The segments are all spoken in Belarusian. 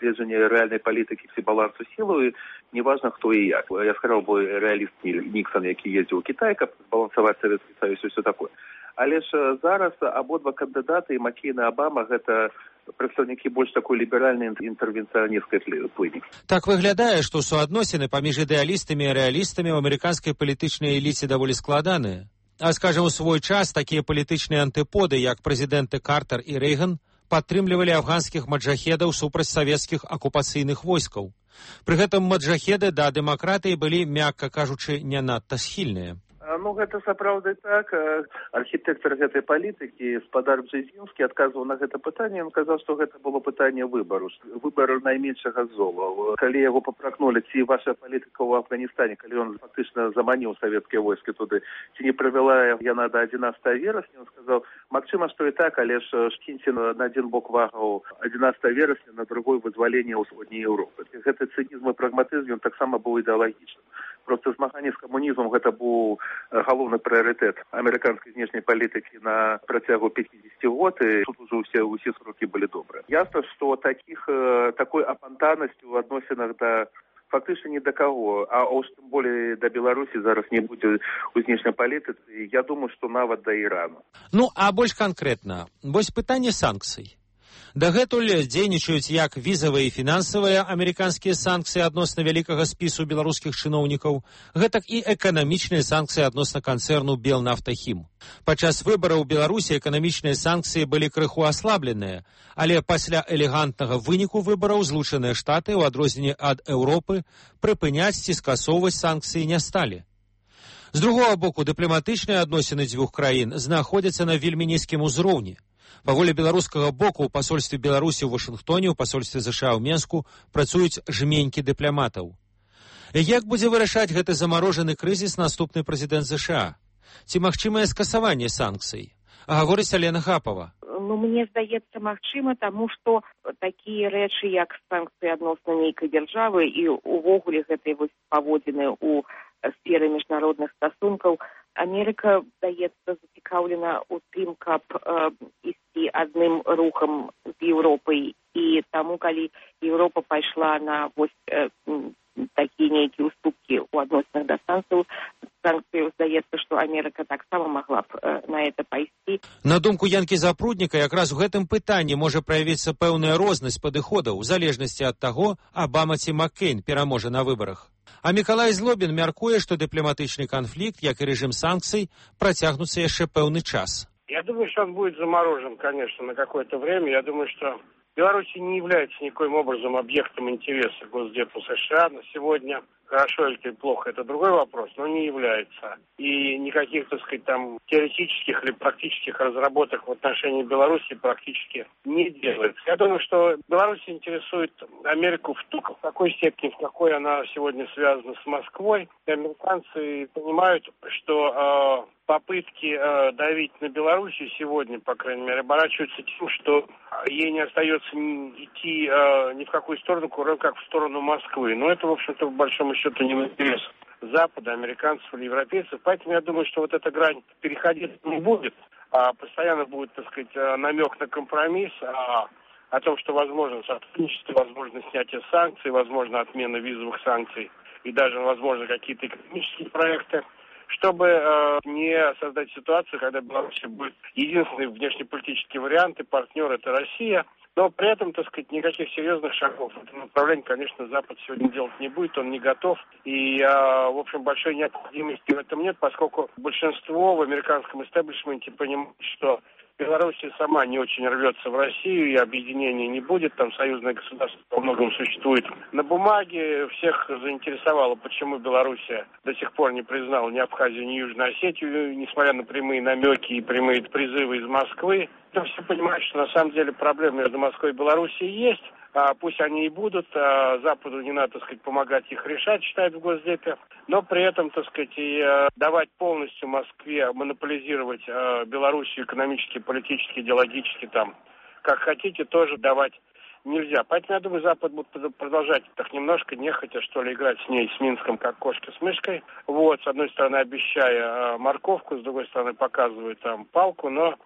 дослідження реальной политики всі балансу силы, і неважно, хто і як. Я сказав би реаліст Ніксон, який їздив у Китай, каб збалансувати Советский Союз і все таке. Але ж зараз абодва кандидаты, і Маккейн, і Обама, гэта прадстаўнікі больш такой ліберальнай інтэрвенцыянісцкай плыні. Так выглядае, што суадносіны паміж ідэалістамі і рэалістамі ў амерыканскай палітычнай эліце даволі складаныя. А, скажем, у свой час такія палітычныя антыподы, як прэзідэнты Картер і Рэйган, падтрымлівалі афганскіх маджахедаў супраць савецкіх акупацыйных войскаў. Пры гэтым маджахеды да дэмакратыі былі, мякка кажучы, не надта схільныя. Ну, гэта сапраўды так. Архітэктар гэтай палітыкі, спадар Бжезінскі, адказваў на гэта пытанне. Ён казаў, што гэта было пытанне выбару. Выбару найменшага зола. Калі яго папракнулі, ці ваша палітыка ў Афганістане, калі ён фактычна заманіў савецкія войскі туды, ці не правяла яна да 11 верасня, ён сказаў, магчыма, што і так, але ж шкіньце на адзін бок вагаў 11 верасня, на другой вызваленне ўсходняй Еўропы. Гэты цынізм і прагматызм, ён таксама быў ідэалагічным. Просто змаганне з камунізмам гэта быў галоўны прыярытэт амерыканскай знешняй палітыкі на працягу 50 год, і тут уже ўсе срокі былі добрыя. Ясна, што такой апантанасці ў адносінах да фактычна ні да каго, а уж тым болей да Беларусі зараз не будзе ў знешняй палітыцы, я думаю, што нават да Ірану. Ну, а больш канкрэтна, вось пытанне санкцый. Дагэтуль дзейнічаюць як візавыя і фінансавыя амерыканскія санкцыі адносна вялікага спісу беларускіх чыноўнікаў, гэтак і эканамічныя санкцыі адносна канцэрну Белнафтахім. Падчас выбараў у Беларусі эканамічныя санкцыі былі крыху аслабленыя, але пасля элегантнага выніку выбараў Злучаныя Штаты, ў адрозненне ад Еўропы, прыпыняць ці скасоўваць санкцыі не сталі. З другога боку, дыпламатычныя адносіны дзвюх краін знаходзяцца на вельмі нізкім узроўні. Па волі беларускага боку ў пасольстве Беларусі ў Вашынгтоне, ў пасольстве ЗША ў Менску працуюць жменькі дыпламатаў. Як будзе вырашаць гэты замарожаны крызіс наступны прэзідэнт ЗША? Ці магчымае скасаванне санкцый? Гаворыць Алена Гапова. Ну, мне здаецца, магчыма, таму што такія рэчы, як санкцыі адносна нейкай дзяржавы і увогуле гэтай вось паводзіны ў сферы міжнародных стасункаў, Амерыка, здаецца, зацікаўлена ў тым, каб ісці адным рухам з Еўропай. І таму, калі Еўропа пайшла на вось такія нейкія уступкі ў адносінах да санкцыяў, здаецца, што Амерыка таксама магла б на гэта пайсці. На думку Янкі Запрудніка, якраз у гэтым пытанні можа праявіцца пэўная рознасць падыходаў у залежнасці ад таго, Абама ці Маккейн пераможа на выбарах. А Мікалай Злобін мяркуе, што дыпламатычны канфлікт, як і рэжым санкцый, працягнуцца яшчэ пэўны час. Я думаю, что он будет заморожен, конечно, на какое-то время. Я думаю, что Беларусь не является никоим образом объектом интереса Госдепа США на сегодня. Хорошо или плохо, это другой вопрос, но не является. И никаких, так сказать, там теоретических или практических разработок в отношении Беларуси практически не делается. Я думаю, что Беларусь интересует Америку в такой степени, в какой она сегодня связана с Москвой. И американцы понимают, что попытки давить на Белоруссию сегодня, по крайней мере, оборачиваются тем, что ей не остается идти ни в какую сторону, кроме как в сторону Москвы. Но это, в общем-то, в большом счету не в интересах Запада, американцев или европейцев. Поэтому я думаю, что вот эта грань переходить не будет. Постоянно будет, так сказать, намек на компромисс, о том, что возможно сотрудничество, возможно снятие санкций, возможно отмена визовых санкций и даже, возможно, какие-то экономические проекты, чтобы не создать ситуацию, когда Беларусь будет единственный внешнеполитический вариант, и партнер это Россия. Но при этом, так сказать, никаких серьезных шагов в этом направлении, конечно, Запад сегодня делать не будет, он не готов. И, в общем, большой необходимости в этом нет, поскольку большинство в американском истеблишменте понимает, что Белоруссия сама не очень рвется в Россию, и объединения не будет, там союзное государство во многом существует на бумаге. Всех заинтересовало, почему Белоруссия до сих пор не признала ни Абхазию, ни Южную Осетию, несмотря на прямые намеки и прямые призывы из Москвы. Но все понимают, что на самом деле проблемы между Москвой и Белоруссией есть. Пусть они и будут, Западу не надо, так сказать, помогать их решать, считают в Госдепе, но при этом, так сказать, и давать полностью Москве монополизировать Белоруссию экономически, политически, идеологически, там, как хотите, тоже давать нельзя. Поэтому, я думаю, Запад будет продолжать так немножко, нехотя, что ли, играть с ней, с Минском, как кошка с мышкой. Вот, с одной стороны, обещая морковку, с другой стороны, показывая там палку, но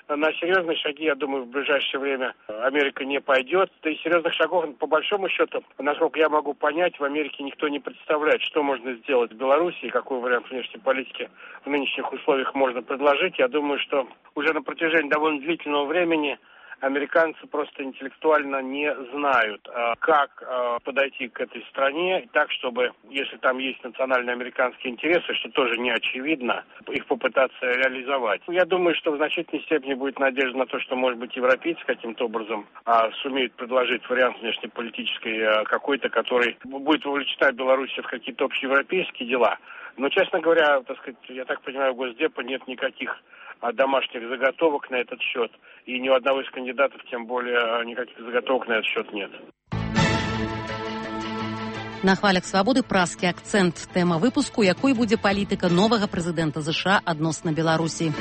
на серьезные шаги, я думаю, в ближайшее время Америка не пойдет. Да и серьезных шагов, по большому счету, насколько я могу понять, в Америке никто не представляет, что можно сделать в Беларуси и какой вариант внешней политики в нынешних условиях можно предложить. Я думаю, что уже на протяжении довольно длительного времени американцы просто интеллектуально не знают, как подойти к этой стране так, чтобы, если там есть национальные американские интересы, что тоже не очевидно, их попытаться реализовать. Я думаю, что в значительной степени будет надежда на то, что, может быть, европейцы каким-то образом сумеют предложить вариант внешнеполитической какой-то, который будет вовлечена Беларусь в какие-то общеевропейские дела. Но, честно говоря, так сказать, я так понимаю, у Госдепа нет никаких домашних заготовок на этот счет. И ни у одного из кандидатов, тем более, никаких заготовок на этот счет нет. На хвалях свабоды празкі акцэнт. Тэма выпуску, якой будзе палітыка новага прэзідэнта ЗША адносна Беларусі.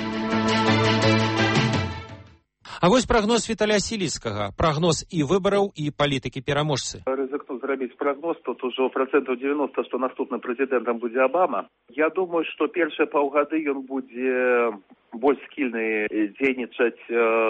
А вось прагноз Віталя Сіліцкага. Прагноз і выбараў, і палітыкі пераможцы. Рызыкну зрабіць прагноз, тут ужо 90%, што наступным прэзідэнтам будзе Абама. Я думаю, што першыя паўгады ён будзе больш скільны дзейнічаць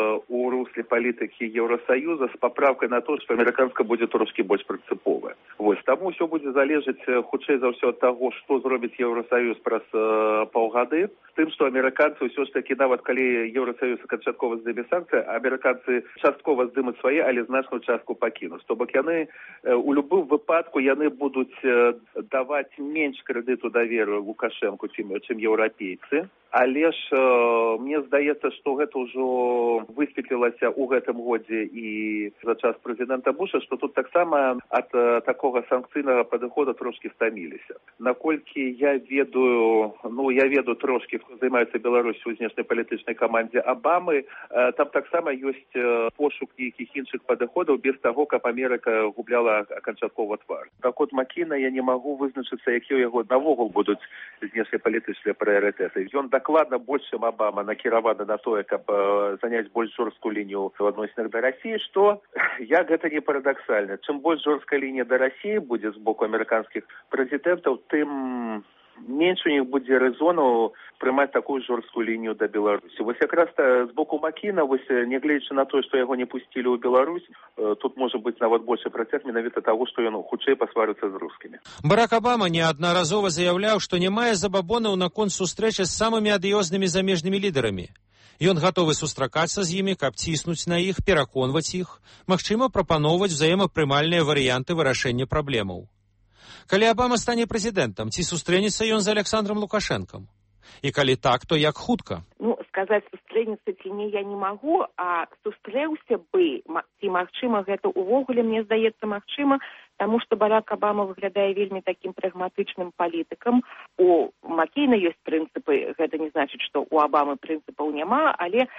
у русле палітыкі Еўрасаюза з паправкай на то, што амерыканска будзе трошкі больш прынцыповая. Вось, таму ўсё будзе залежаць хутчэй за ўсё ад таго, што зробіць Еўрасаюз праз паўгады, з тым, што амерыканцы ўсё ж такі, нават калі Еўрасаюз канчаткова здыме санкцыі, амерыканцы часткова здымуць свае, але значную частку пакінуць. То бок яны у любым выпадку яны будуць даваць менш крэдыту даверу Лукашэнку, чым еўрапейцы. Але ж мне здаецца, што гэта ўжо высветлілася ў гэтым годзе і за час прэзідэнта Буша, што тут таксама ад такога санкцыйнага падыхода трошкі стаміліся. Наколькі я ведаю трошкі, хто займаецца Беларусю ў знешнепалітычнай камандзе Абамы, там таксама ёсць пошук нейкіх іншых падыходаў без таго, каб Амерыка губляла канчаткова твар. Так от Маккейна я не магу вызначыцца, якія яго навогул будуць знешнепалітычныя прыярытэты. Ён дакладна больш, чым Абама, накіраваны на тое, каб заняць больш жорсткую лінію ў адносінах да Расіі, што, як гэта не парадаксальна, чым больш жорсткая лінія да Расіі будзе з боку амерыканскіх прэзідэнтаў, тым менш у них будзе рэзону прымаць такую жорсткую лінію да Беларусі. Вось якраз з боку Маккейна, вось нягледзячы на тое, што яго не пусцілі ў Беларусь, тут можа быць нават большы працяг менавіта таго, што ён хутчэй пасварыцца з рускімі. Барак Абама неаднаразова заяўляў, што не мае забабонаў наконт сустрэчы з самымі адыёзнымі замежнымі лідарамі. Ён гатовы сустракацца з імі, каб ціснуць на іх, пераконваць іх, магчыма, прапаноўваць взаемапрымальныя варыянты вырашэння праблемаў. Калі Абама стане прэзідэнтам, ці сустрэнецца ён з Александром Лукашэнкам? І калі так, то як хутка? Сказаць, сустрэнецца ці не, я не магу, а сустрэўся бы, ці магчыма гэта ўвогуле, мне здаецца, магчыма, таму што Барак Абама выглядае вельмі такім прагматычным палітыкам. У Маккейна ёсць прынцыпы, гэта не значыць, што у Абамы прынцыпаў няма, але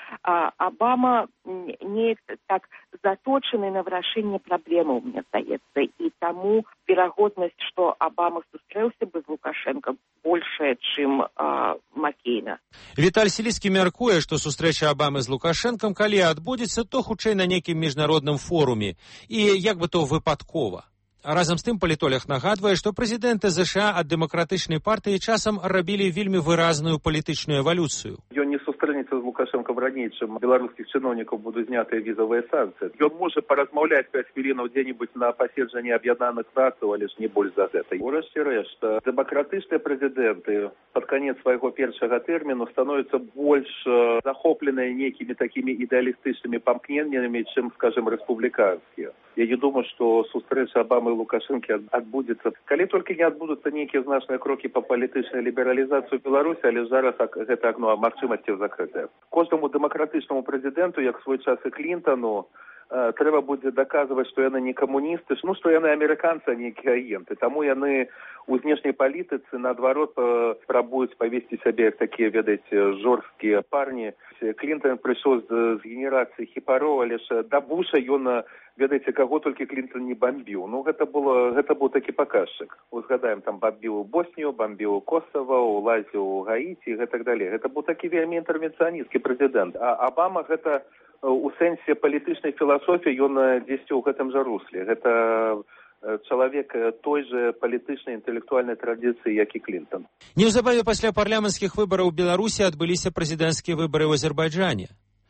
Абама неяк так заточаны на вырашэнне праблемаў, мне здаецца, і таму верагоднасць, што Абама сустрэўся бы з Лукашэнкам, большая, чым Маккейна. Віталь Сіліцкі мяркуе, што сустрэча Абамы з Лукашэнкам, калі адбудзецца, то хутчэй на нейкім міжнародным форуме, і як бы то выпадкова. А разам з тым палітолог нагадвае, што прэзідэнты ЗША ад дэмакратычнай партыі часам рабілі вельмі выразную палітычную эвалюцыю. Ён не сустрэнецца з Лукашэнкам раней, чым беларускіх чыноўнікаў будуць знятыя візавыя санкцыі. Ён можа паразмаўляць 5 хвілінаў дзе-небудзь на паседжанні Аб'яднаных Нацый, але ж не больш за гэта. Урэшце рэшт, дэмакратычныя прэзідэнты пад канец свайго першага тэрміну становяцца больш захопленыя нейкімі такімі ідэалістычнымі памкненнямі, чым, скажем, рэспубліканскія. Я не думаю, што сустрэча Абамы і Лукашэнкі адбудзецца. Калі толькі не адбудуцца нейкія значныя крокі па палітычнай лібералізацыі Беларусі, але зараз гэта акно магчымасцяў закрытае. Кожнаму дэмакратычнаму прэзідэнту, як свой час і Клінтану, трэба будзе даказваць, што яны не камуністы, што яны амерыканцы, а не агенты. Таму яны у знешняй палітыцы, наадварот, спрабуюць павесці сябе як такія, ведаеце, жорсткія парні. Клінтан прыйшоў з генерацыі хіпароў, але ж да Буша ён, ведаеце, каго толькі Клінтан не бамбіў. Гэта быў такі паказчык. Узгадаем, там бамбіў Боснію, бамбіў Косава, улазіў у Гаіці і гэтак далей. Гэта быў такі вельмі інтэрвенцыянісцкі прэзідэнт. А Абама гэта у сэнсе палітычнай філасофіі ён дзесьці ў гэтым жа русле. Гэта чалавек той же палітычнай інтэлектуальнай традыцыі, як і Клінтан. Неўзабаве пасля парламенцкіх выбараў у Беларусі адбыліся прэзідэнцкія выбары ў Азербайджане.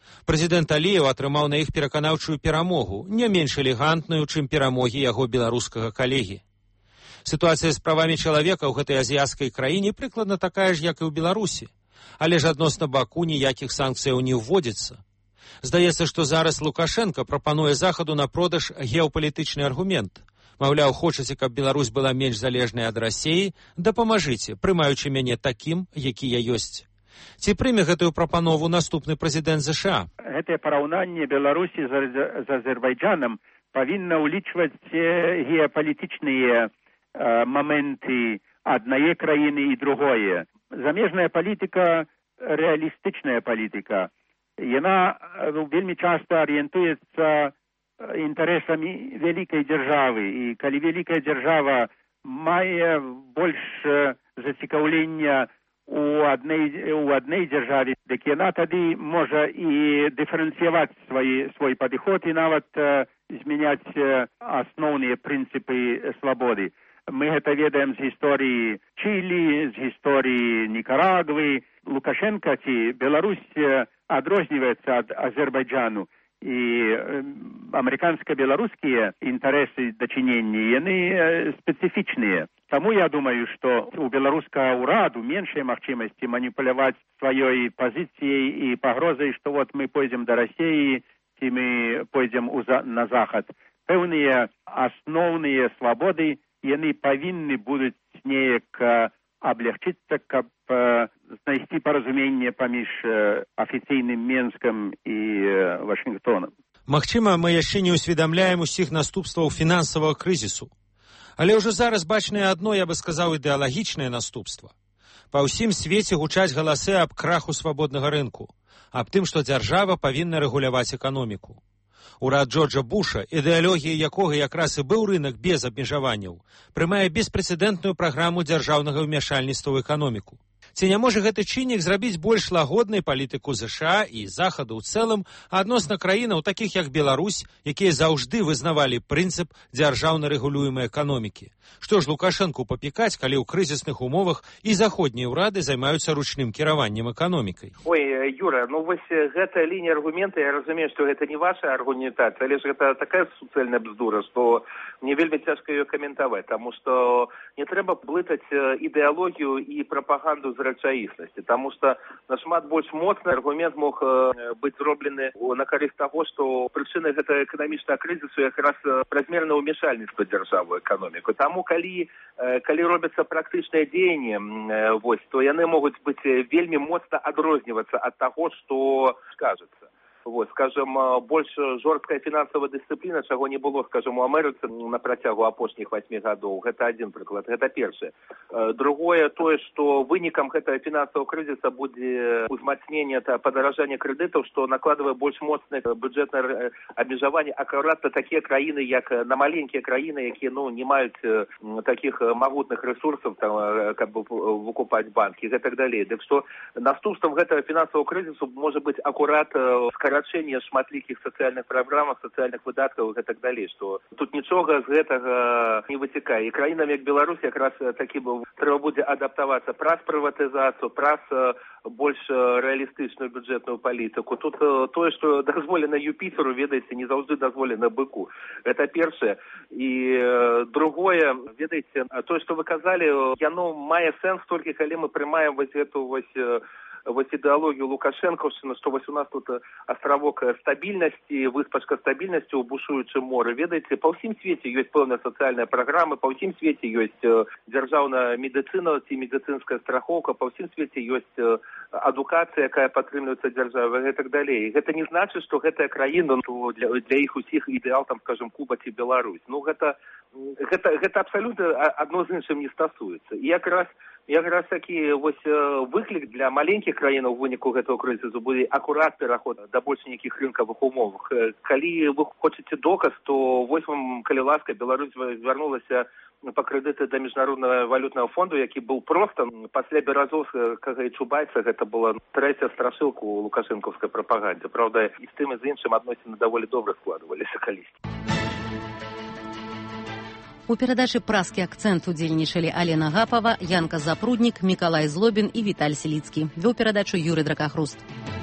Прэзідэнт Аліеў атрымаў на іх пераканаўчую перамогу, не менш элегантную, чым перамогі яго беларускага калегі. Сітуацыя з правамі чалавека ў гэтай азіяцкай краіне прыкладна такая ж, як і ў Беларусі. Але ж адносна Баку ніякіх санкцыяў не ўводзіцца. Здаецца, што зараз Лукашенка прапануе Захаду на продаж геапалітычны аргумент. Маўляў, хочаце, каб Беларусь была менш залежнай ад Расіі? Дапамажыце, прымаючы мяне такім, які я ёсць. Ці прыме гэтую прапанову наступны прэзідэнт ЗША? Гэтае параўнанне Беларусі з Азербайджанам павінна ўлічваць геапалітычныя моменты аднае краіны і другое. Замежная палітыка, рэалістычная палітыка. Яна вельмі часта арыентуецца інтарэсамі вялікай дзяржавы. І калі вялікая дзяржава мае больш зацікаўлення у адной дзяржаве, дык яна тады можа і дыферэнцыяваць свой падыход і нават змяняць асноўныя прынцыпы свабоды. Мы гэта ведаем з гісторыі Чылі, з гісторыі Нікарагвы. Лукашенка ці Беларусь адрозніваецца ад Азербайджану. І амерыканска-беларускія інтарэсы дачынення, яны спецыфічныя. Таму я думаю, што у беларускага ўраду меншыя магчымасці маніпуляваць сваёй пазіцыяй і пагрозай, што вот мы пойдзем да Расіі, ці мы пойдзем на Захад. Пэўныя асноўныя свабоды, яны павінны будуць неяк аблягчыцца, каб знайсці паразуменне паміж афіцыйным Менскам і Вашынгтонам. Магчыма, мы яшчэ не ўсведамляем усіх наступстваў фінансавага крызісу. Але ўжо зараз бачнае адно, я бы сказаў, ідэалагічнае наступства. Па ўсім свеце гучаць галасы аб краху свабоднага рынку, аб тым, што дзяржава павінна рэгуляваць эканоміку. Урад Джорджа Буша, ідэалогія якога якраз і быў рынак без абмежаванняў, прымае беспрэцэдэнтную праграму дзяржаўнага ўмяшальніцтва ў эканоміку. Ці не можа гэты чыннік зрабіць больш лагоднай палітыку ЗША і Захаду ў цэлым адносна краінаў, такіх як Беларусь, якія заўжды вызнавалі прынцып дзяржаўна рэгулюемай эканомікі? Што ж Лукашэнку папікаць, калі ў крызісных умовах і заходнія ўрады займаюцца ручным кіраваннем эканомікай? Ой, Юра, ну вось гэтая лінія аргумента, я разумею, што гэта не ваша аргументацыя, але ж гэта такая суцэльная бздура, што мне вельмі цяжка ее каментаваць, таму што не трэба блытаць ідэалогію і прапаганду з рэчаіснасці, таму што нашмат больш моцны аргумент мог быць зроблены на карысць таго, што прычынай гэтага эканамічнага крызісу якраз празмернае ўмяшальніцтва дзяржавы ў эканоміку. Таму калі робяцца практычныя дзеянні, вось, то яны могуць быць вельмі моцна адрознівацца ад таго, што скажацца. Вот, скажем, больш жорсткая фінансавая дысцыпліна, чаго не было, скажем, у Амерыцы на працягу апошніх 8 гадоў. Гэта адзін прыклад, гэта першае. Другое, тое, што вынікам гэтага фінансавага крызіса будзе узмацненне падаражання крэдытаў, што накладвае больш моцнае бюджэтнае абмежаванне акурат на такія краіны, як на маленькія краіны, якія не маюць такіх магутных рэсурсаў, каб выкупаць банкі і так далей. Так што наступствам гэтага фінансавага крызісу можа быць акурат скарачэнне шматлікіх сацыяльных праграмаў, сацыяльных выдаткаў і так далей, што тут нічога з гэтага не вытекае. І краінам, як Беларусь, якраз такі трэба будзе адаптавацца праз прыватызацыю, праз больш рэалістычную бюджэтную палітыку. Тут тое, што дазволена Юпітеру, ведаеце, не заўжды дазволена быку. Гэта першае. І другое, ведаеце, тое, што вы казалі, яно мае сэнс толькі, калі мы прымаем вось гэту вось ідэалогію Лукашэнкаўшчыны, што вось у нас тут астравок стабільнасці, выспачка стабільнасці ў бушуючым моры. Ведаеце, па ўсім свеце ёсць пэўныя сацыяльныя праграмы, па ўсім свеце ёсць дзяржаўная медыцына ці медыцынская страхоўка, па ўсім свеце ёсць адукацыя, якая падтрымліваецца дзяржавай і так далей. Гэта не значыць, што гэтая краіна для іх усіх ідэал, там, скажем, Куба ці Беларусь. Ну, гэта абсалютна адно з іншым не стасуецца. І якраз такі вось выклік для маленькіх краінаў у выніку гэтага крызісу будзе акурат пераход да больш нейкіх рынкавых умовах. Калі вы хочаце доказ, то вось вам, калі ласка, Беларусь звярнулася па крэдыты да міжнароднага валютнага фонду, які быў проста пасля Беразовскага і Чубайса, гэта была трэця страшылка ў лукашэнкаўскай прапагандзе. Праўда, і з тым і з іншым адносіны даволі добра складваліся калісьці. У перадачы «Праскі акцэнт» удзельнічалі Алена Гапава, Янка Запруднік, Мікалай Злобін і Віталь Селіцкі. Вёў перадачу Юрый Дракахруст.